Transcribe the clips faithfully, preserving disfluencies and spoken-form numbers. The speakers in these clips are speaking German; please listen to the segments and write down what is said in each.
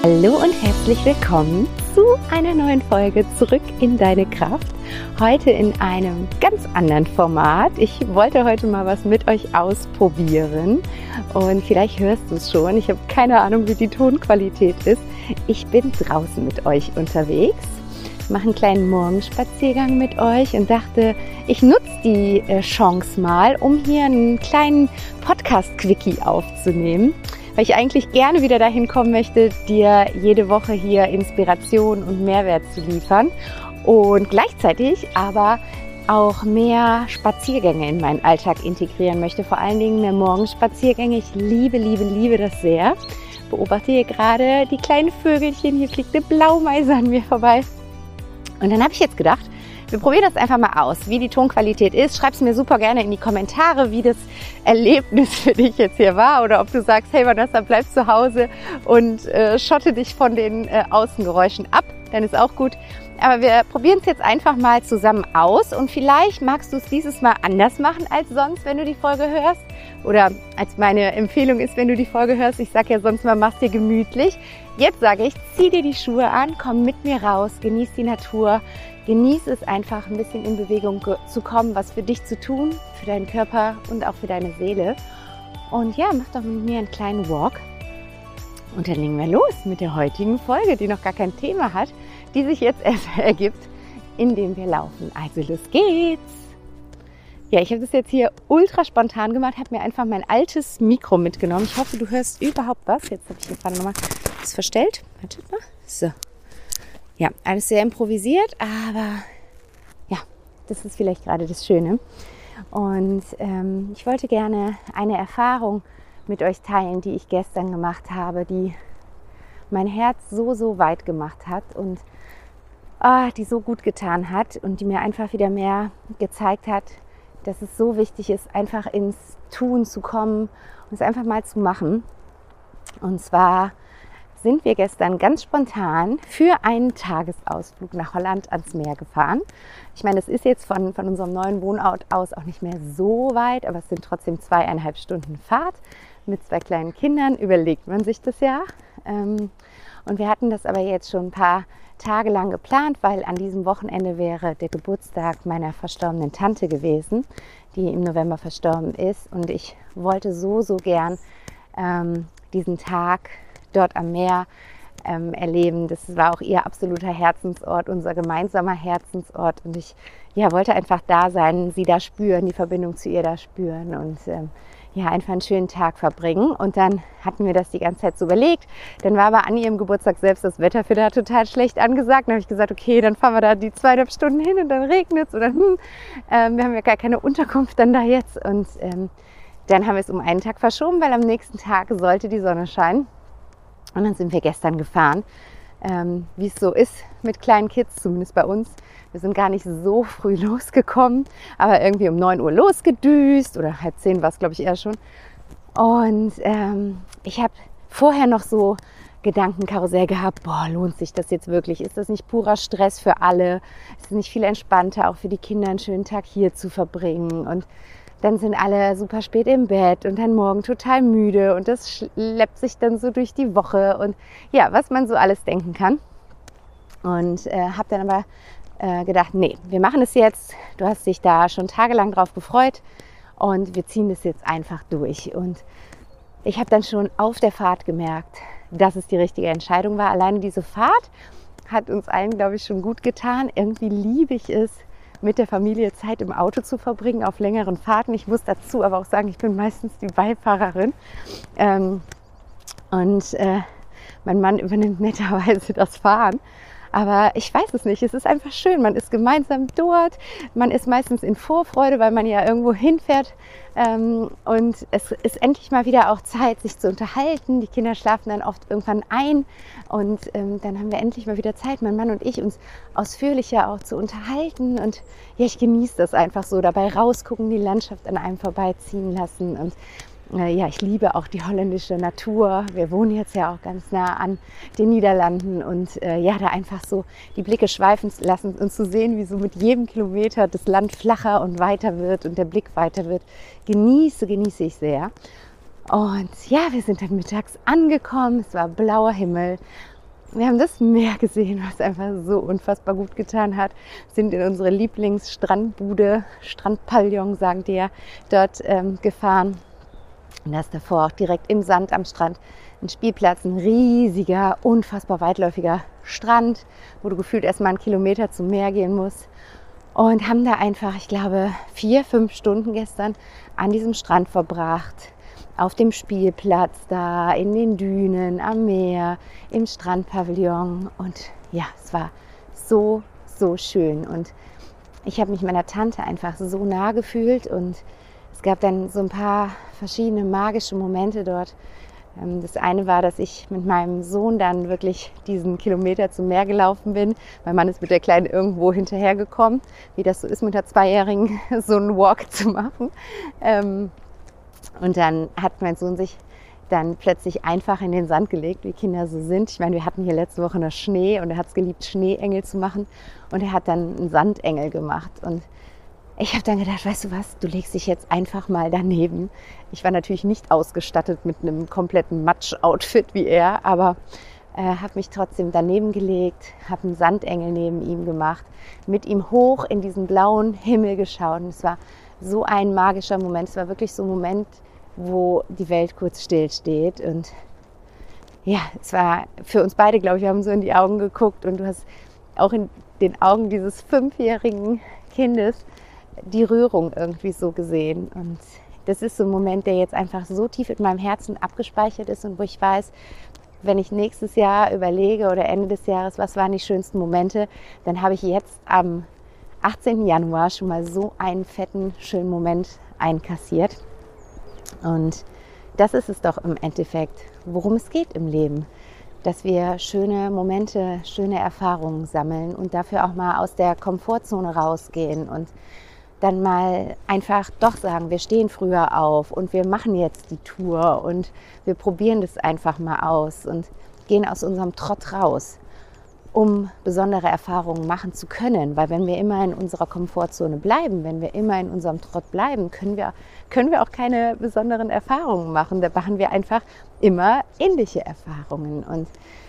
Hallo und herzlich willkommen zu einer neuen Folge Zurück in deine Kraft. Heute in einem ganz anderen Format. Ich wollte heute mal was mit euch ausprobieren und vielleicht hörst du es schon. Ich habe keine Ahnung, wie die Tonqualität ist. Ich bin draußen mit euch unterwegs, mache einen kleinen Morgenspaziergang mit euch und dachte, ich nutze die Chance mal, um hier einen kleinen Podcast-Quickie aufzunehmen, weil ich eigentlich gerne wieder dahin kommen möchte, dir jede Woche hier Inspiration und Mehrwert zu liefern und gleichzeitig aber auch mehr Spaziergänge in meinen Alltag integrieren möchte, vor allen Dingen mehr Morgenspaziergänge. Ich liebe, liebe, liebe das sehr. Beobachte hier gerade die kleinen Vögelchen, hier fliegt eine Blaumeise an mir vorbei. Und dann habe ich jetzt gedacht, wir probieren das einfach mal aus, wie die Tonqualität ist. Schreib es mir super gerne in die Kommentare, wie das Erlebnis für dich jetzt hier war oder ob du sagst, hey Vanessa, bleib zu Hause und äh, schotte dich von den äh, Außengeräuschen ab, dann ist auch gut. Aber wir probieren es jetzt einfach mal zusammen aus und vielleicht magst du es dieses Mal anders machen als sonst, wenn du die Folge hörst. Oder als meine Empfehlung ist, wenn du die Folge hörst, ich sage ja sonst mal, mach's dir gemütlich. Jetzt sage ich, zieh dir die Schuhe an, komm mit mir raus, genieß die Natur, genieß es einfach ein bisschen in Bewegung zu kommen, was für dich zu tun, für deinen Körper und auch für deine Seele. Und ja, mach doch mit mir einen kleinen Walk. Und dann legen wir los mit der heutigen Folge, die noch gar kein Thema hat, die sich jetzt erst ergibt, indem wir laufen. Also los geht's! Ja, ich habe das jetzt hier ultra spontan gemacht, habe mir einfach mein altes Mikro mitgenommen. Ich hoffe, du hörst überhaupt was. Jetzt habe ich hier gerade nochmal das verstellt. Wartet mal. So. Ja, alles sehr improvisiert, aber ja, das ist vielleicht gerade das Schöne. Und ähm, ich wollte gerne eine Erfahrung mit euch teilen, die ich gestern gemacht habe, die mein Herz so, so weit gemacht hat und ah, die so gut getan hat und die mir einfach wieder mehr gezeigt hat, dass es so wichtig ist, einfach ins Tun zu kommen und es einfach mal zu machen. Und zwar sind wir gestern ganz spontan für einen Tagesausflug nach Holland ans Meer gefahren. Ich meine, es ist jetzt von, von unserem neuen Wohnort aus auch nicht mehr so weit, aber es sind trotzdem zweieinhalb Stunden Fahrt mit zwei kleinen Kindern. Überlegt man sich das ja. Und wir hatten das aber jetzt schon ein paar Tage lang geplant, weil an diesem Wochenende wäre der Geburtstag meiner verstorbenen Tante gewesen, die im November verstorben ist. Und ich wollte so, so gern ähm, diesen Tag dort am Meer ähm, erleben. Das war auch ihr absoluter Herzensort, unser gemeinsamer Herzensort. Und ich ja, wollte einfach da sein, sie da spüren, die Verbindung zu ihr da spüren und ähm, ja, einfach einen schönen Tag verbringen. Und dann hatten wir das die ganze Zeit so überlegt. Dann war aber an ihrem Geburtstag selbst das Wetter für da total schlecht angesagt. Dann habe ich gesagt, okay, dann fahren wir da die zweieinhalb Stunden hin und dann regnet es. Oder hm, ähm, wir haben ja gar keine Unterkunft dann da jetzt. Und ähm, dann haben wir es um einen Tag verschoben, weil am nächsten Tag sollte die Sonne scheinen. Und dann sind wir gestern gefahren, ähm, wie es so ist mit kleinen Kids, zumindest bei uns. Wir sind gar nicht so früh losgekommen, aber irgendwie um neun Uhr losgedüst oder halb zehn war es, glaube ich, eher schon. Und ähm, ich habe vorher noch so Gedankenkarussell gehabt, boah, lohnt sich das jetzt wirklich? Ist das nicht purer Stress für alle? Ist es nicht viel entspannter, auch für die Kinder einen schönen Tag hier zu verbringen? Und dann sind alle super spät im Bett und dann morgen total müde und das schleppt sich dann so durch die Woche und ja, was man so alles denken kann. Und äh, habe dann aber äh, gedacht, nee, wir machen es jetzt. Du hast dich da schon tagelang drauf gefreut und wir ziehen das jetzt einfach durch. Und ich habe dann schon auf der Fahrt gemerkt, dass es die richtige Entscheidung war. Alleine diese Fahrt hat uns allen, glaube ich, schon gut getan. Irgendwie liebe ich es, mit der Familie Zeit im Auto zu verbringen auf längeren Fahrten. Ich muss dazu aber auch sagen, ich bin meistens die Beifahrerin. Ähm, und äh, mein Mann übernimmt netterweise das Fahren. Aber ich weiß es nicht, es ist einfach schön, man ist gemeinsam dort, man ist meistens in Vorfreude, weil man ja irgendwo hinfährt ähm, und es ist endlich mal wieder auch Zeit, sich zu unterhalten. Die Kinder schlafen dann oft irgendwann ein und ähm, dann haben wir endlich mal wieder Zeit, mein Mann und ich, uns ausführlicher auch zu unterhalten und ja, ich genieße das einfach so, dabei rausgucken, die Landschaft an einem vorbeiziehen lassen und ja, ich liebe auch die holländische Natur. Wir wohnen jetzt ja auch ganz nah an den Niederlanden und äh, ja, da einfach so die Blicke schweifen lassen und zu sehen, wie so mit jedem Kilometer das Land flacher und weiter wird und der Blick weiter wird, genieße, genieße ich sehr. Und ja, wir sind dann mittags angekommen, es war blauer Himmel Wir haben das Meer gesehen, was einfach so unfassbar gut getan hat. Sind in unsere Lieblingsstrandbude, Strandpavillon, sagen die ja, dort ähm, gefahren. Und da ist davor auch direkt im Sand am Strand ein Spielplatz, ein riesiger, unfassbar weitläufiger Strand, wo du gefühlt erstmal einen Kilometer zum Meer gehen musst. Und haben da einfach, ich glaube, vier, fünf Stunden gestern an diesem Strand verbracht. Auf dem Spielplatz da, in den Dünen, am Meer, im Strandpavillon. Und ja, es war so, so schön. Und ich habe mich meiner Tante einfach so nah gefühlt. Und es gab dann so ein paar verschiedene magische Momente dort. Das eine war, dass ich mit meinem Sohn dann wirklich diesen Kilometer zum Meer gelaufen bin. Mein Mann ist mit der Kleinen irgendwo hinterhergekommen, wie das so ist, mit der Zweijährigen so einen Walk zu machen. Und dann hat mein Sohn sich dann plötzlich einfach in den Sand gelegt, wie Kinder so sind. Ich meine, wir hatten hier letzte Woche noch Schnee und er hat es geliebt, Schneeengel zu machen. Und er hat dann einen Sandengel gemacht. Und ich habe dann gedacht, weißt du was, du legst dich jetzt einfach mal daneben. Ich war natürlich nicht ausgestattet mit einem kompletten Matsch-Outfit wie er, aber äh, habe mich trotzdem daneben gelegt, habe einen Sandengel neben ihm gemacht, mit ihm hoch in diesen blauen Himmel geschaut. Und es war so ein magischer Moment. Es war wirklich so ein Moment, wo die Welt kurz stillsteht. Und ja, es war für uns beide, glaube ich, wir haben so in die Augen geguckt und du hast auch in den Augen dieses fünfjährigen Kindes die Rührung irgendwie so gesehen. Und das ist so ein Moment, der jetzt einfach so tief in meinem Herzen abgespeichert ist und wo ich weiß, wenn ich nächstes Jahr überlege oder Ende des Jahres, was waren die schönsten Momente, dann habe ich jetzt am achtzehnten Januar schon mal so einen fetten, schönen Moment einkassiert. Und das ist es doch im Endeffekt, worum es geht im Leben. Dass wir schöne Momente, schöne Erfahrungen sammeln und dafür auch mal aus der Komfortzone rausgehen und dann mal einfach doch sagen, wir stehen früher auf und wir machen jetzt die Tour und wir probieren das einfach mal aus und gehen aus unserem Trott raus, um besondere Erfahrungen machen zu können. Weil wenn wir immer in unserer Komfortzone bleiben, wenn wir immer in unserem Trott bleiben, können wir, können wir auch keine besonderen Erfahrungen machen. Da machen wir einfach immer ähnliche Erfahrungen. Und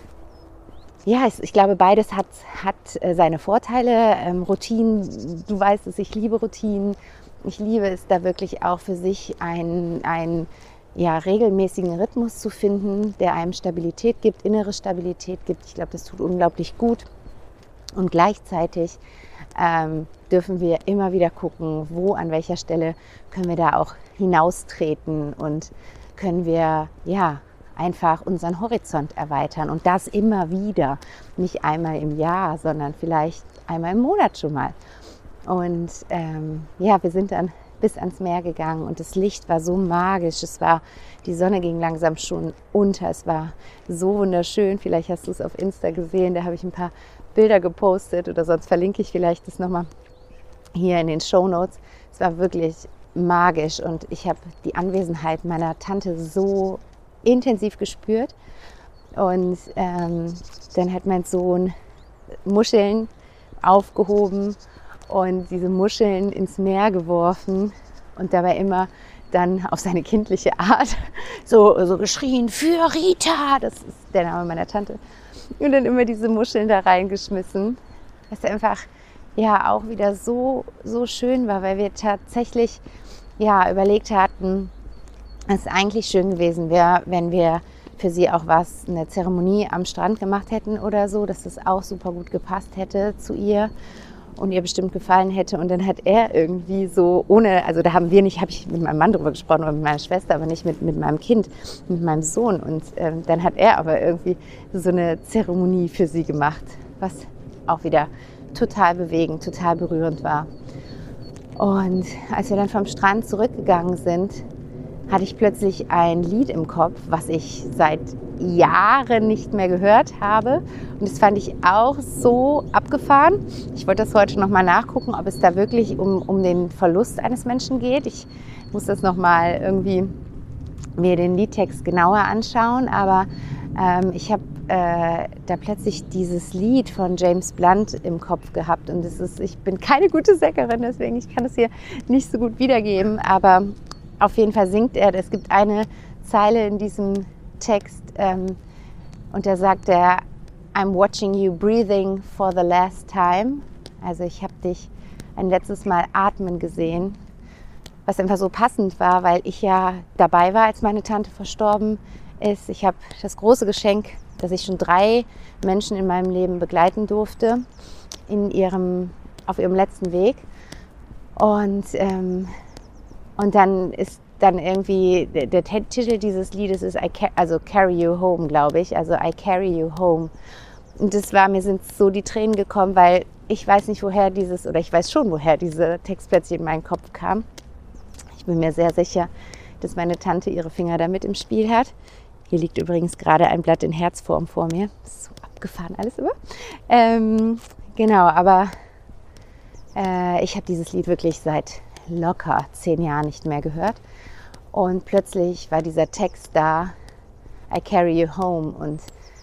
ja, ich glaube, beides hat, hat seine Vorteile. Ähm, Routinen, du weißt es, ich liebe Routinen. Ich liebe es, da wirklich auch für sich einen, einen ja, regelmäßigen Rhythmus zu finden, der einem Stabilität gibt, innere Stabilität gibt. Ich glaube, das tut unglaublich gut. Und gleichzeitig ähm, dürfen wir immer wieder gucken, wo, an welcher Stelle können wir da auch hinaustreten und können wir, ja, einfach unseren Horizont erweitern und das immer wieder, nicht einmal im Jahr, sondern vielleicht einmal im Monat schon mal. Und ähm, ja, wir sind dann bis ans Meer gegangen und das Licht war so magisch, es war, die Sonne ging langsam schon unter, es war so wunderschön, vielleicht hast du es auf Insta gesehen, da habe ich ein paar Bilder gepostet oder sonst verlinke ich vielleicht das nochmal hier in den Shownotes. Es war wirklich magisch und ich habe die Anwesenheit meiner Tante so intensiv gespürt und ähm, dann hat mein Sohn Muscheln aufgehoben und diese Muscheln ins Meer geworfen und dabei immer dann auf seine kindliche Art so, so geschrien, für Rita, das ist der Name meiner Tante, und dann immer diese Muscheln da reingeschmissen, was einfach ja auch wieder so, so schön war, weil wir tatsächlich ja überlegt hatten, dass es eigentlich schön gewesen wäre, wenn wir für sie auch was, eine Zeremonie am Strand gemacht hätten oder so, dass das auch super gut gepasst hätte zu ihr und ihr bestimmt gefallen hätte. Und dann hat er irgendwie so, ohne, also da haben wir nicht, habe ich mit meinem Mann drüber gesprochen oder mit meiner Schwester, aber nicht mit, mit meinem Kind, mit meinem Sohn. Und ähm, dann hat er aber irgendwie so eine Zeremonie für sie gemacht, was auch wieder total bewegend, total berührend war. Und als wir dann vom Strand zurückgegangen sind, hatte ich plötzlich ein Lied im Kopf, was ich seit Jahren nicht mehr gehört habe. Und das fand ich auch so abgefahren. Ich wollte das heute nochmal nachgucken, ob es da wirklich um, um den Verlust eines Menschen geht. Ich muss das nochmal irgendwie mir den Liedtext genauer anschauen. Aber ähm, ich habe äh, da plötzlich dieses Lied von James Blunt im Kopf gehabt. Und das ist, ich bin keine gute Sängerin, deswegen ich kann es hier nicht so gut wiedergeben. Aber auf jeden Fall singt er, es gibt eine Zeile in diesem Text ähm, und da sagt er, I'm watching you breathing for the last time. Also ich habe dich ein letztes Mal atmen gesehen, was einfach so passend war, weil ich ja dabei war, als meine Tante verstorben ist. Ich habe das große Geschenk, dass ich schon drei Menschen in meinem Leben begleiten durfte in ihrem, auf ihrem letzten Weg. Und, ähm, und dann ist dann irgendwie, der, der Titel dieses Liedes ist I ca- also Carry You Home, glaube ich, also I Carry You Home. Und das war, mir sind so die Tränen gekommen, weil ich weiß nicht, woher dieses, oder ich weiß schon, woher dieser Text plötzlich in meinen Kopf kam. Ich bin mir sehr sicher, dass meine Tante ihre Finger damit im Spiel hat. Hier liegt übrigens gerade ein Blatt in Herzform vor mir. So abgefahren alles immer. Ähm, genau, aber äh, ich habe dieses Lied wirklich seit locker zehn Jahren nicht mehr gehört. Und plötzlich war dieser Text da, I carry you home. Und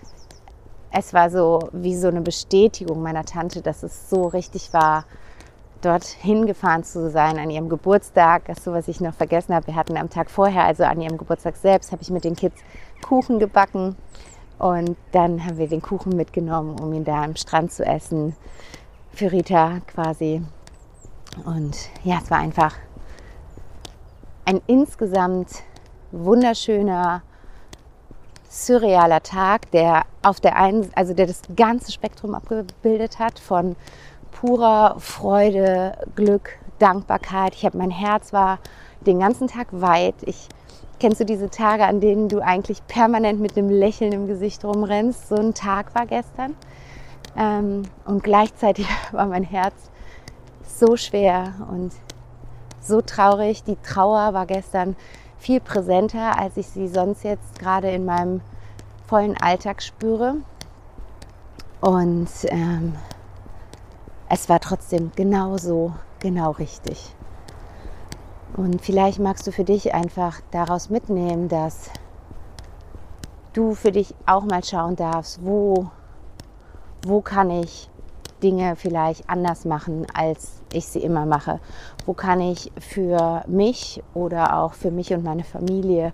es war so wie so eine Bestätigung meiner Tante, dass es so richtig war, dort hingefahren zu sein an ihrem Geburtstag. Das ist so, was ich noch vergessen habe. Wir hatten am Tag vorher, also an ihrem Geburtstag selbst, habe ich mit den Kids Kuchen gebacken. Und dann haben wir den Kuchen mitgenommen, um ihn da am Strand zu essen. Für Rita quasi. Und ja, es war einfach ein insgesamt wunderschöner, surrealer Tag, der auf der einen, also der das ganze Spektrum abgebildet hat von purer Freude, Glück, Dankbarkeit. Ich habe, mein Herz war den ganzen Tag weit. Ich kennst du diese Tage, an denen du eigentlich permanent mit einem Lächeln im Gesicht rumrennst? So ein Tag war gestern. Ähm, und gleichzeitig war mein Herz so schwer und so traurig. Die Trauer war gestern viel präsenter, als ich sie sonst jetzt gerade in meinem vollen Alltag spüre. Und ähm, es war trotzdem genauso, genau richtig. Und vielleicht magst du für dich einfach daraus mitnehmen, dass du für dich auch mal schauen darfst, wo, wo kann ich Dinge vielleicht anders machen, als ich sie immer mache. Wo kann ich für mich oder auch für mich und meine Familie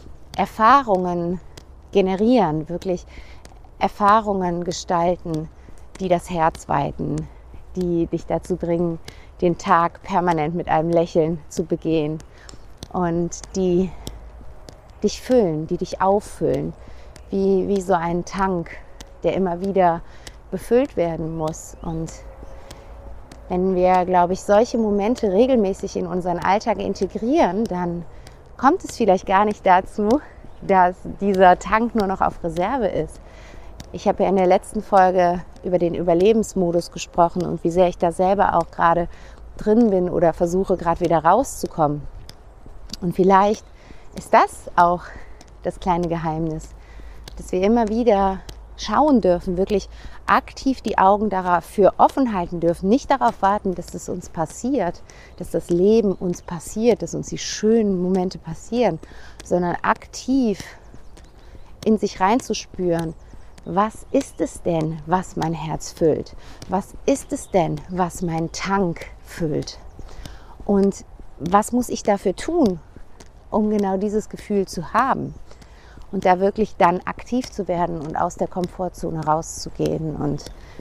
Erfahrungen generieren, wirklich Erfahrungen gestalten, die das Herz weiten, die dich dazu bringen, den Tag permanent mit einem Lächeln zu begehen und die dich füllen, die dich auffüllen, wie, wie so ein Tank, der immer wieder befüllt werden muss. Und wenn wir, glaube ich, solche Momente regelmäßig in unseren Alltag integrieren, dann kommt es vielleicht gar nicht dazu, dass dieser Tank nur noch auf Reserve ist. Ich habe ja in der letzten Folge über den Überlebensmodus gesprochen und wie sehr ich da selber auch gerade drin bin oder versuche gerade wieder rauszukommen. Und vielleicht ist das auch das kleine Geheimnis, dass wir immer wieder schauen dürfen, wirklich aktiv die Augen dafür offen halten dürfen, nicht darauf warten, dass es uns passiert, dass das Leben uns passiert, dass uns die schönen Momente passieren, sondern aktiv in sich reinzuspüren, was ist es denn, was mein Herz füllt? Was ist es denn, was mein Tank füllt? Und was muss ich dafür tun, um genau dieses Gefühl zu haben? Und da wirklich dann aktiv zu werden und aus der Komfortzone rauszugehen und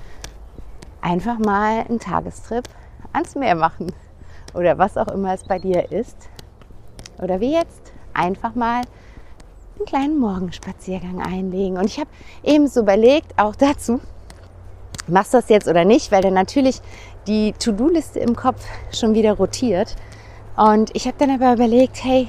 einfach mal einen Tagestrip ans Meer machen oder was auch immer es bei dir ist. Oder wie jetzt, einfach mal einen kleinen Morgenspaziergang einlegen. Und ich habe eben so überlegt, auch dazu, machst du das jetzt oder nicht, weil dann natürlich die To-Do-Liste im Kopf schon wieder rotiert. Und ich habe dann aber überlegt, hey,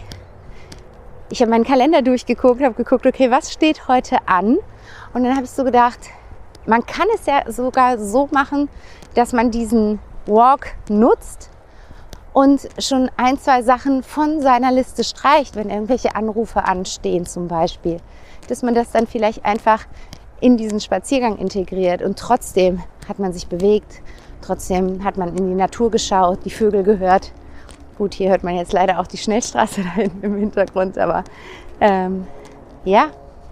ich habe meinen Kalender durchgeguckt, habe geguckt, okay, was steht heute an? Und dann habe ich so gedacht, man kann es ja sogar so machen, dass man diesen Walk nutzt und schon ein, zwei Sachen von seiner Liste streicht, wenn irgendwelche Anrufe anstehen zum Beispiel. Dass man das dann vielleicht einfach in diesen Spaziergang integriert und trotzdem hat man sich bewegt, trotzdem hat man in die Natur geschaut, die Vögel gehört. Gut, hier hört man jetzt leider auch die Schnellstraße da hinten im Hintergrund, aber ähm, ja,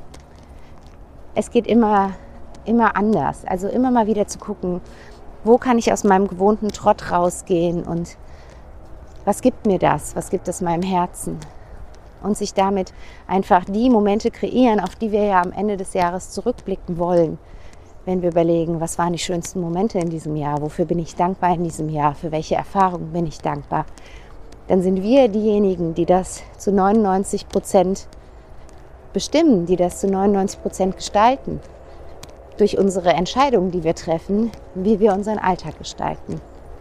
es geht immer, immer anders. Also immer mal wieder zu gucken, wo kann ich aus meinem gewohnten Trott rausgehen und was gibt mir das, was gibt es meinem Herzen? Und sich damit einfach die Momente kreieren, auf die wir ja am Ende des Jahres zurückblicken wollen. wenn wir überlegen, was waren die schönsten Momente in diesem Jahr, wofür bin ich dankbar in diesem Jahr, für welche Erfahrungen bin ich dankbar, dann sind wir diejenigen, die das zu neunundneunzig Prozent bestimmen, die das zu neunundneunzig Prozent gestalten, durch unsere Entscheidungen, die wir treffen, wie wir unseren Alltag gestalten.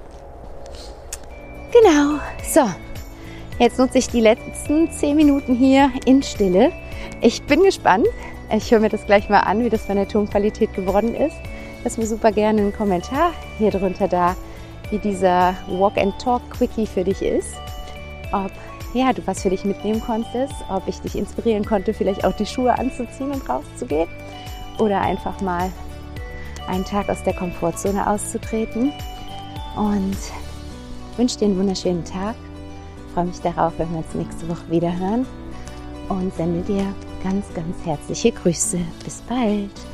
Genau, so, jetzt nutze ich die letzten zehn Minuten hier in Stille. Ich bin gespannt, ich höre mir das gleich mal an, wie das von der Tonqualität geworden ist. Lass mir super gerne einen Kommentar hier drunter da, wie dieser Walk-and-Talk-Quickie für dich ist. Ob ja, du was für dich mitnehmen konntest, ob ich dich inspirieren konnte, vielleicht auch die Schuhe anzuziehen und rauszugehen oder einfach mal einen Tag aus der Komfortzone auszutreten. Und wünsche dir einen wunderschönen Tag. Ich freue mich darauf, wenn wir uns nächste Woche wieder hören und sende dir ganz, ganz herzliche Grüße. Bis bald!